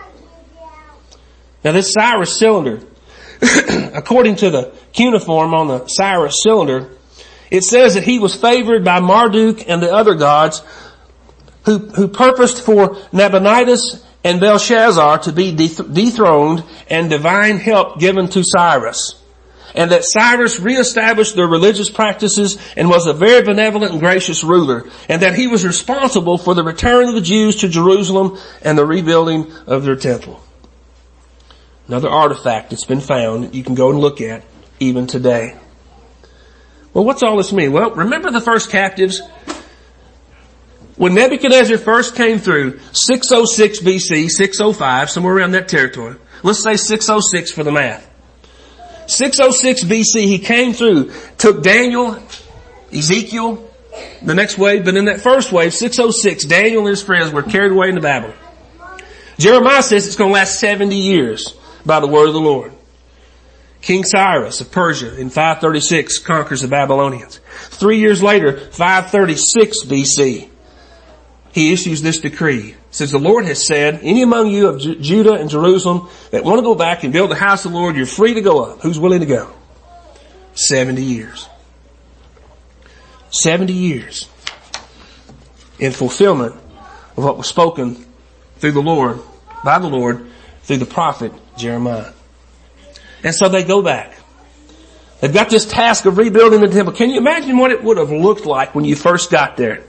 Now this Cyrus cylinder, according to the cuneiform on the Cyrus cylinder, it says that he was favored by Marduk and the other gods who, who purposed for Nabonidus and Belshazzar to be dethroned and divine help given to Cyrus. And that Cyrus reestablished their religious practices and was a very benevolent and gracious ruler. And that he was responsible for the return of the Jews to Jerusalem and the rebuilding of their temple. Another artifact that's been found that you can go and look at even today. Well, what's all this mean? Well, remember the first captives? When Nebuchadnezzar first came through, six oh six B C, six oh five, somewhere around that territory. Let's say six oh six for the math. six oh six B C, he came through, took Daniel, Ezekiel, the next wave, but in that first wave, six oh six, Daniel and his friends were carried away into Babylon. Jeremiah says it's going to last seventy years by the word of the Lord. King Cyrus of Persia in five thirty-six conquers the Babylonians. Three years later, five thirty-six B C, he issues this decree. Says, the Lord has said, any among you of Ju- Judah and Jerusalem that want to go back and build the house of the Lord, you're free to go up. Who's willing to go? Seventy years. Seventy years in fulfillment of what was spoken through the Lord, by the Lord, through the prophet Jeremiah. And so they go back. They've got this task of rebuilding the temple. Can you imagine what it would have looked like when you first got there?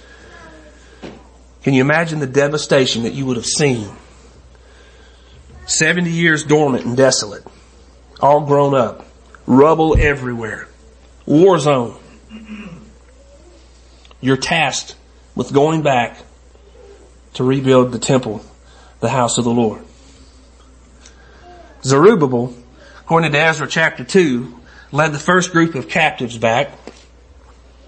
Can you imagine the devastation that you would have seen? Seventy years dormant and desolate. All grown up. Rubble everywhere. War zone. You're tasked with going back to rebuild the temple, the house of the Lord. Zerubbabel, according to Ezra chapter two, led the first group of captives back.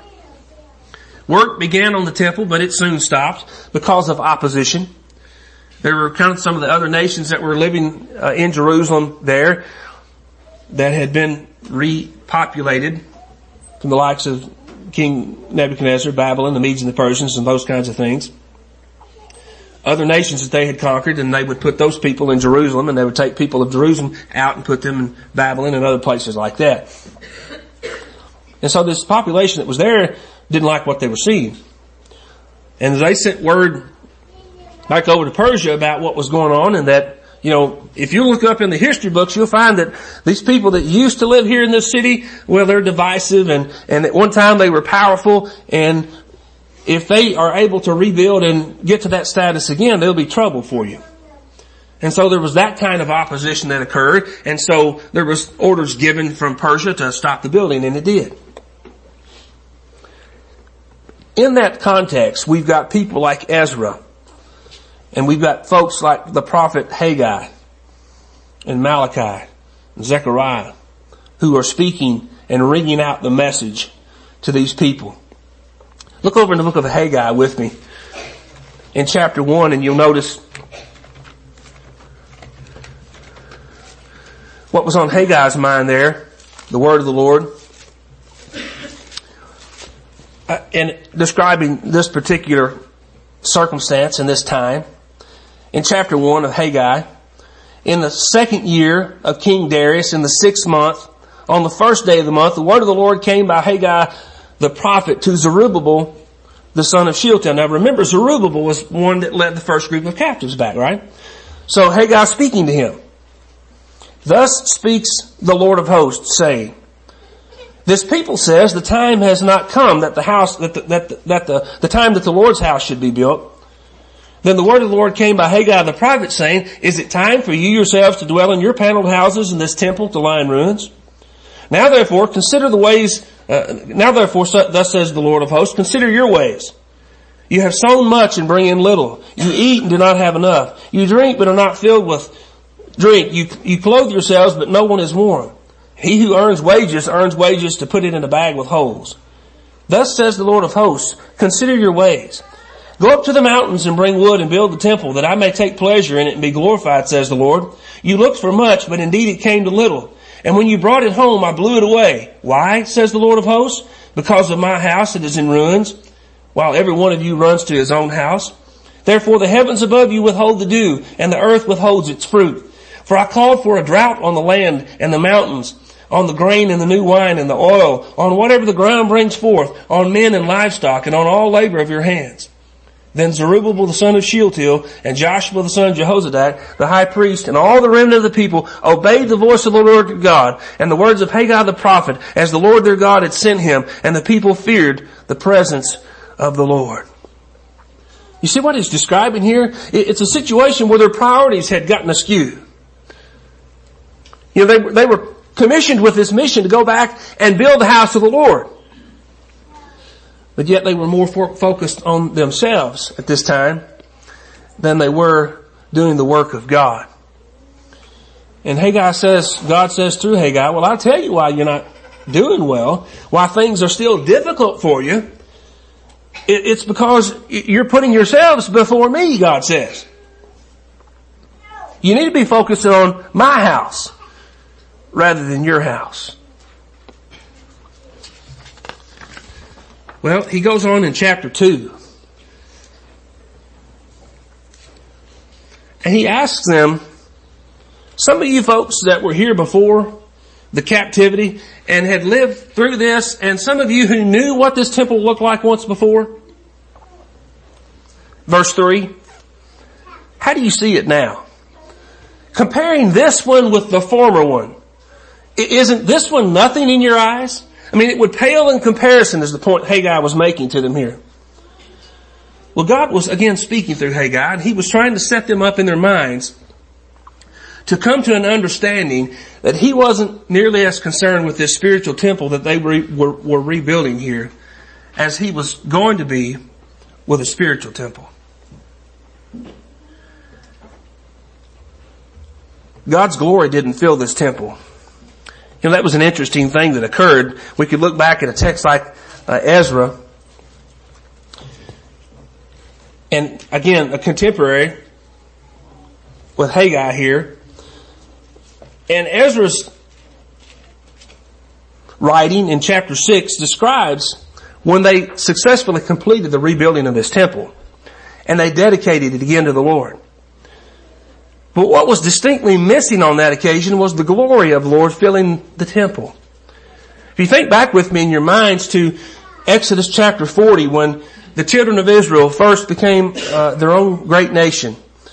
Work began on the temple, but it soon stopped because of opposition. There were kind of some of the other nations that were living uh, in Jerusalem there that had been repopulated from the likes of King Nebuchadnezzar, Babylon, the Medes and the Persians, and those kinds of things. Other nations that they had conquered, and they would put those people in Jerusalem, and they would take people of Jerusalem out and put them in Babylon and other places like that. And so this population that was there didn't like what they were seeing. And they sent word back over to Persia about what was going on, and that, you know, if you look up in the history books, you'll find that these people that used to live here in this city, well, they're divisive, and, and at one time they were powerful, and if they are able to rebuild and get to that status again, there'll be trouble for you. And so there was that kind of opposition that occurred, and so there was orders given from Persia to stop the building, and it did. In that context, we've got people like Ezra, and we've got folks like the prophet Haggai and Malachi and Zechariah who are speaking and ringing out the message to these people. Look over in the book of Haggai with me in chapter one, and you'll notice what was on Haggai's mind there, the word of the Lord. Uh, in describing this particular circumstance in this time, in chapter one of Haggai, in the second year of King Darius, in the sixth month, on the first day of the month, the word of the Lord came by Haggai the prophet to Zerubbabel, the son of Shealtiel. Now remember, Zerubbabel was one that led the first group of captives back, right? So Haggai speaking to him. Thus speaks the Lord of hosts, saying, this people says the time has not come that the house, that the, that the, that the, the time that the Lord's house should be built. Then the word of the Lord came by Haggai the prophet, saying, is it time for you yourselves to dwell in your paneled houses and this temple to lie in ruins? Now therefore consider the ways, uh, now therefore thus says the Lord of hosts, consider your ways. You have sown much and bring in little. You eat and do not have enough. You drink but are not filled with drink. You, you clothe yourselves but no one is warm. He who earns wages earns wages to put it in a bag with holes. Thus says the Lord of hosts, consider your ways. Go up to the mountains and bring wood and build the temple that I may take pleasure in it and be glorified, says the Lord. You looked for much, but indeed it came to little. And when you brought it home, I blew it away. Why, says the Lord of hosts? Because of my house that is in ruins, while every one of you runs to his own house. Therefore the heavens above you withhold the dew, and the earth withholds its fruit. For I called for a drought on the land and the mountains, on the grain and the new wine and the oil, on whatever the ground brings forth, on men and livestock, and on all labor of your hands. Then Zerubbabel the son of Shealtiel and Joshua the son of Jehozadak, the high priest, and all the remnant of the people obeyed the voice of the Lord God and the words of Haggai the prophet, as the Lord their God had sent him, and the people feared the presence of the Lord. You see what he's describing here? It's a situation where their priorities had gotten askew. You know, they, they were commissioned with this mission to go back and build the house of the Lord. But yet they were more for, focused on themselves at this time than they were doing the work of God. And Haggai says, God says through Haggai, well, I'll tell you why you're not doing well, why things are still difficult for you. It, it's because you're putting yourselves before me, God says. You need to be focused on my house rather than your house. Well, he goes on in chapter two. And he asks them, some of you folks that were here before the captivity and had lived through this, and some of you who knew what this temple looked like once before. Verse three. How do you see it now? Comparing this one with the former one, isn't this one nothing in your eyes? I mean, it would pale in comparison, is the point Haggai was making to them here. Well, God was again speaking through Haggai, and he was trying to set them up in their minds to come to an understanding that he wasn't nearly as concerned with this spiritual temple that they were, were, were rebuilding here as he was going to be with a spiritual temple. God's glory didn't fill this temple. You know, that was an interesting thing that occurred. We could look back at a text like uh, Ezra. And again, a contemporary with Haggai here. And Ezra's writing in chapter six describes when they successfully completed the rebuilding of this temple and they dedicated it again to the Lord. But what was distinctly missing on that occasion was the glory of the Lord filling the temple. If you think back with me in your minds to Exodus chapter forty, when the children of Israel first became uh, their own great nation,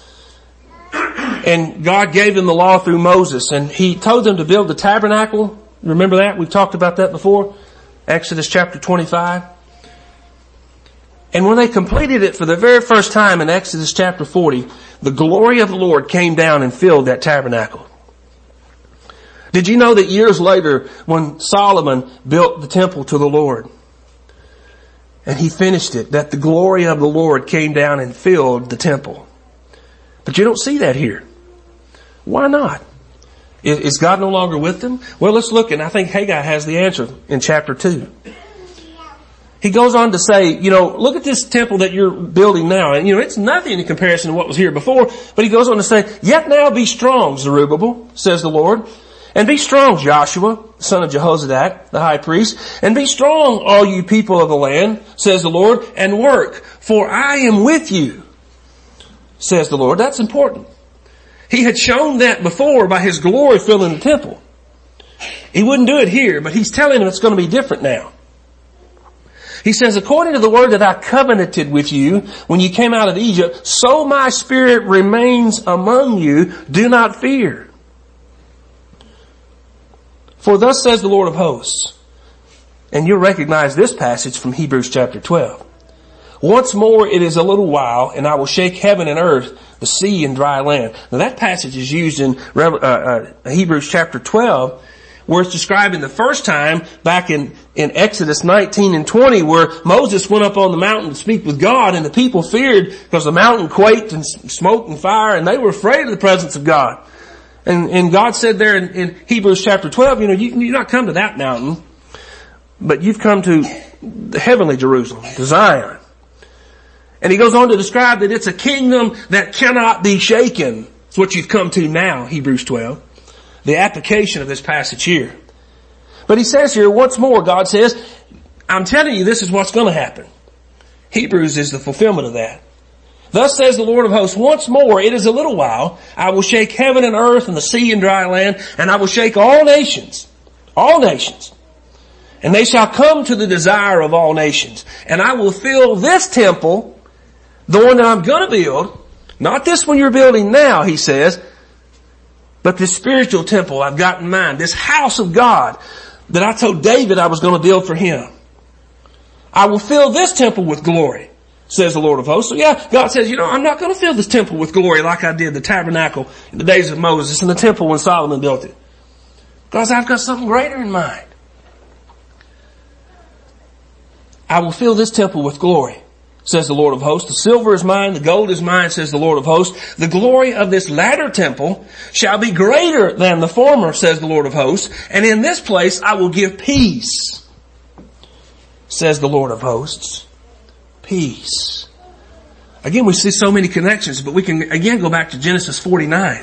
and God gave them the law through Moses, and He told them to build the tabernacle. Remember that? We've talked about that before. Exodus chapter twenty-five. And when they completed it for the very first time in Exodus chapter forty, the glory of the Lord came down and filled that tabernacle. Did you know that years later, when Solomon built the temple to the Lord, and he finished it, that the glory of the Lord came down and filled the temple? But you don't see that here. Why not? Is God no longer with them? Well, let's look, and I think Haggai has the answer in chapter two. He goes on to say, you know, look at this temple that you're building now. And, you know, it's nothing in comparison to what was here before. But he goes on to say, yet now be strong, Zerubbabel, says the Lord. And be strong, Joshua, son of Jehozadak, the high priest. And be strong, all you people of the land, says the Lord, and work, for I am with you, says the Lord. That's important. He had shown that before by His glory filling the temple. He wouldn't do it here, but He's telling them it's going to be different now. He says, according to the word that I covenanted with you when you came out of Egypt, so my spirit remains among you. Do not fear. For thus says the Lord of hosts. And you'll recognize this passage from Hebrews chapter twelve. Once more it is a little while, and I will shake heaven and earth, the sea and dry land. Now that passage is used in uh, uh, Hebrews chapter twelve, where it's describing the first time back in, in Exodus nineteen and twenty, where Moses went up on the mountain to speak with God, and the people feared because the mountain quaked and smoke and fire, and they were afraid of the presence of God. And, and God said there in, in Hebrews chapter twelve, you know, you, you've not come to that mountain, but you've come to the heavenly Jerusalem, to Zion. And he goes on to describe that it's a kingdom that cannot be shaken. It's what you've come to now, Hebrews twelve. The application of this passage here. But he says here, once more, God says, I'm telling you this is what's going to happen. Hebrews is the fulfillment of that. Thus says the Lord of hosts, once more, it is a little while, I will shake heaven and earth and the sea and dry land, and I will shake all nations, all nations. And they shall come to the desire of all nations. And I will fill this temple, the one that I'm going to build, not this one you're building now, he says, but this spiritual temple I've got in mind, this house of God that I told David I was going to build for him. I will fill this temple with glory, says the Lord of hosts. So yeah, God says, you know, I'm not going to fill this temple with glory like I did the tabernacle in the days of Moses and the temple when Solomon built it. Because I've got something greater in mind. I will fill this temple with glory, says the Lord of hosts. The silver is mine, the gold is mine, says the Lord of hosts. The glory of this latter temple shall be greater than the former, says the Lord of hosts. And in this place I will give peace, says the Lord of hosts. Peace. Again, we see so many connections, but we can again go back to Genesis forty-nine.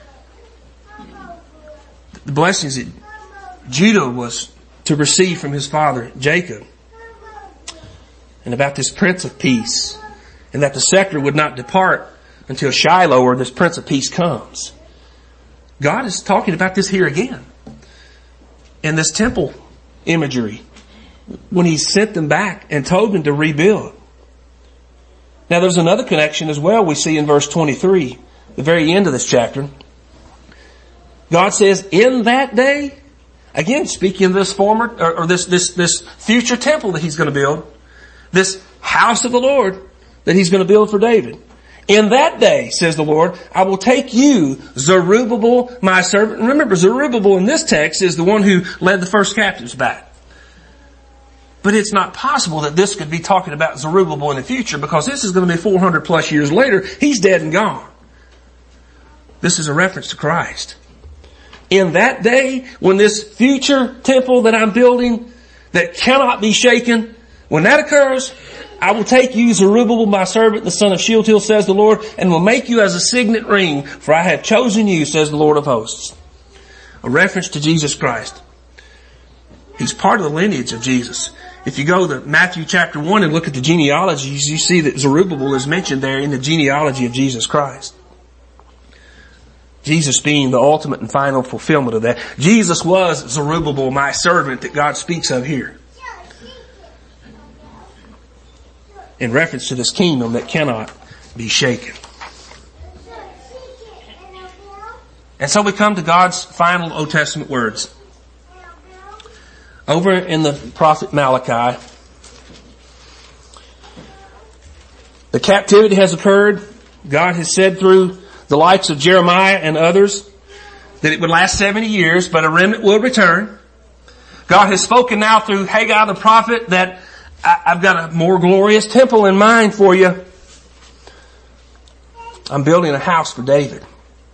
The blessings that Judah was to receive from his father Jacob. And about this Prince of Peace. And that the scepter would not depart until Shiloh, or this Prince of Peace, comes. God is talking about this here again. And this temple imagery. When He sent them back and told them to rebuild. Now there's another connection as well we see in verse twenty-three. The very end of this chapter. God says, in that day, again speaking of this former, or, or this, this, this future temple that He's going to build. This house of the Lord that He's going to build for David. In that day, says the Lord, I will take you, Zerubbabel, my servant. And remember, Zerubbabel in this text is the one who led the first captives back. But it's not possible that this could be talking about Zerubbabel in the future, because this is going to be four hundred plus years later. He's dead and gone. This is a reference to Christ. In that day, when this future temple that I'm building that cannot be shaken, when that occurs, I will take you, Zerubbabel, my servant, the son of Shealtiel, says the Lord, and will make you as a signet ring, for I have chosen you, says the Lord of hosts. A reference to Jesus Christ. He's part of the lineage of Jesus. If you go to Matthew chapter one and look at the genealogies, you see that Zerubbabel is mentioned there in the genealogy of Jesus Christ. Jesus being the ultimate and final fulfillment of that. Jesus was Zerubbabel, my servant, that God speaks of here. In reference to this kingdom that cannot be shaken. And so we come to God's final Old Testament words. Over in the prophet Malachi, the captivity has occurred. God has said through the likes of Jeremiah and others that it would last seventy years, but a remnant will return. God has spoken now through Haggai the prophet that I've got a more glorious temple in mind for you. I'm building a house for David.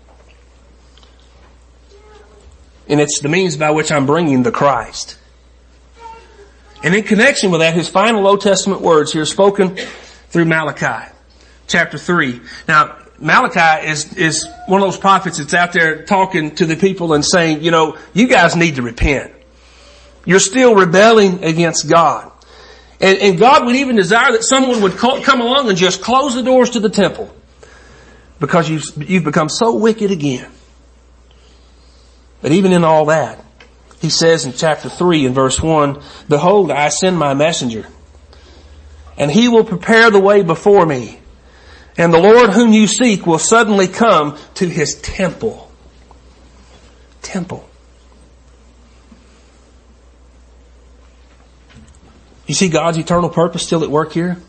And it's the means by which I'm bringing the Christ. And in connection with that, his final Old Testament words here spoken through Malachi, chapter three. Now, Malachi is, is one of those prophets that's out there talking to the people and saying, you know, you guys need to repent. You're still rebelling against God. And, and God would even desire that someone would call, come along and just close the doors to the temple. Because you've, you've become so wicked again. But even in all that, he says in chapter three and verse one, behold, I send my messenger, and he will prepare the way before me. And the Lord whom you seek will suddenly come to his temple. Temple. You see God's eternal purpose still at work here?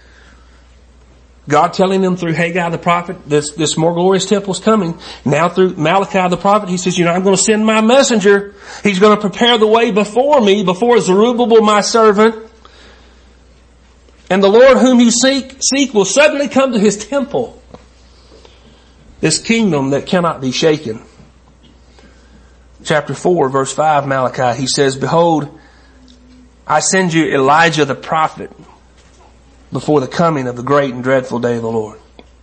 God telling them through Haggai the prophet, this, this more glorious temple is coming. Now through Malachi the prophet, he says, you know, I'm going to send my messenger. He's going to prepare the way before me, before Zerubbabel my servant. And the Lord whom you seek, seek will suddenly come to his temple. This kingdom that cannot be shaken. Chapter four, verse five, Malachi, he says, behold, I send you Elijah the prophet before the coming of the great and dreadful day of the Lord.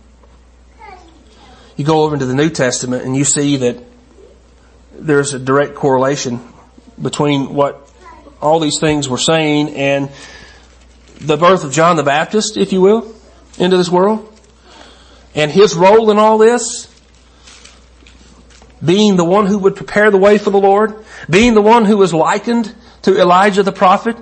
You go over into the New Testament and you see that there's a direct correlation between what all these things were saying and the birth of John the Baptist, if you will, into this world. And his role in all this, being the one who would prepare the way for the Lord, being the one who was likened to Elijah the prophet.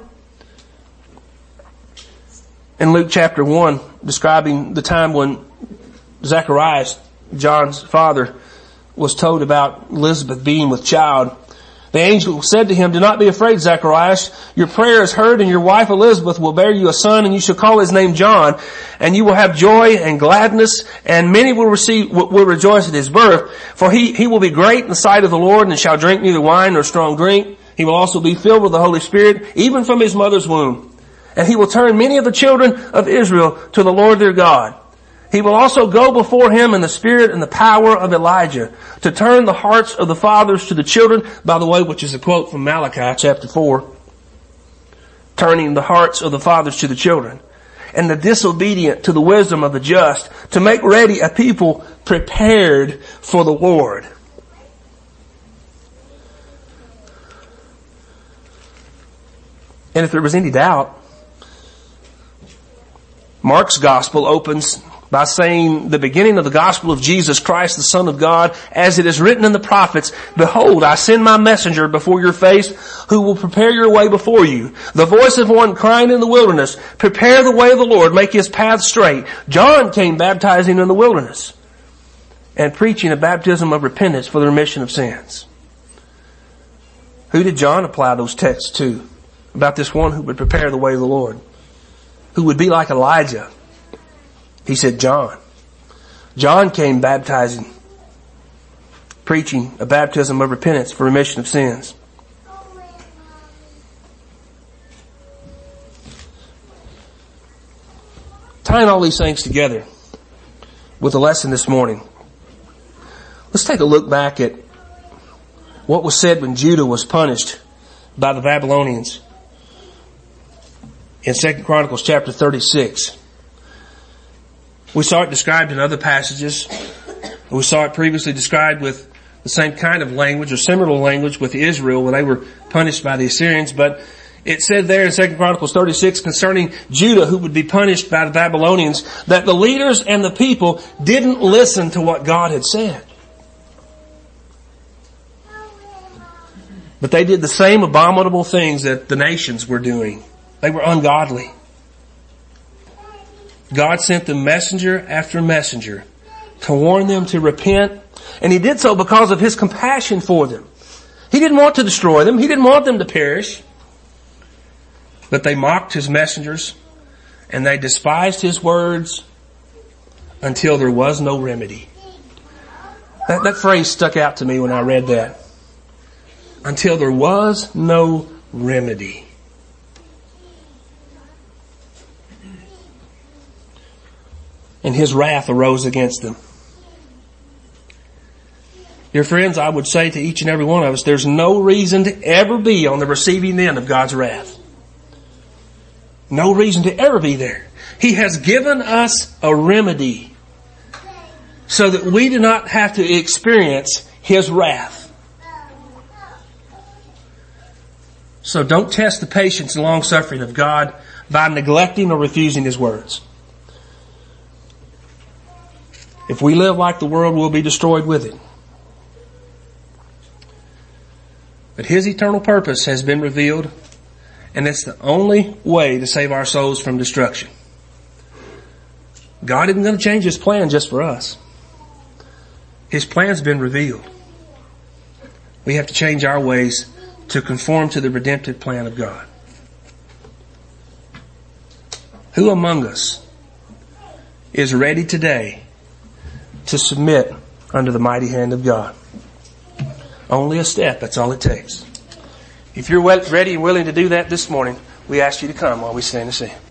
In Luke chapter one, describing the time when Zacharias, John's father, was told about Elizabeth being with child. The angel said to him, do not be afraid, Zacharias. Your prayer is heard, and your wife Elizabeth will bear you a son, and you shall call his name John. And you will have joy and gladness, and many will receive, will rejoice at his birth. For he, he will be great in the sight of the Lord, and shall drink neither wine nor strong drink. He will also be filled with the Holy Spirit, even from his mother's womb. And he will turn many of the children of Israel to the Lord their God. He will also go before him in the spirit and the power of Elijah to turn the hearts of the fathers to the children, by the way, which is a quote from Malachi chapter four. Turning the hearts of the fathers to the children and the disobedient to the wisdom of the just, to make ready a people prepared for the Lord. And if there was any doubt, Mark's gospel opens by saying the beginning of the gospel of Jesus Christ, the Son of God, as it is written in the prophets, behold, I send my messenger before your face who will prepare your way before you. The voice of one crying in the wilderness, prepare the way of the Lord, make his path straight. John came baptizing in the wilderness and preaching a baptism of repentance for the remission of sins. Who did John apply those texts to? About this one who would prepare the way of the Lord, who would be like Elijah. He said John. John came baptizing, preaching a baptism of repentance for remission of sins. Tying all these things together with the lesson this morning, let's take a look back at what was said when Judah was punished by the Babylonians. in Second Chronicles chapter thirty-six. We saw it described in other passages. We saw it previously described with the same kind of language or similar language with Israel when they were punished by the Assyrians. But it said there in Second Chronicles thirty-six concerning Judah, who would be punished by the Babylonians, that the leaders and the people didn't listen to what God had said. But they did the same abominable things that the nations were doing. They were ungodly. God sent them messenger after messenger to warn them to repent, and He did so because of His compassion for them. He didn't want to destroy them. He didn't want them to perish. But they mocked His messengers, and they despised His words until there was no remedy. That, that phrase stuck out to me when I read that. Until there was no remedy. And His wrath arose against them. Dear friends, I would say to each and every one of us, there's no reason to ever be on the receiving end of God's wrath. No reason to ever be there. He has given us a remedy so that we do not have to experience His wrath. So don't test the patience and long suffering of God by neglecting or refusing His words. If we live like the world, we'll be destroyed with it. But His eternal purpose has been revealed, and it's the only way to save our souls from destruction. God isn't going to change His plan just for us. His plan's been revealed. We have to change our ways to conform to the redemptive plan of God. Who among us is ready today to submit under the mighty hand of God? Only a step, that's all it takes. If you're ready and willing to do that this morning, we ask you to come while we stand and sing.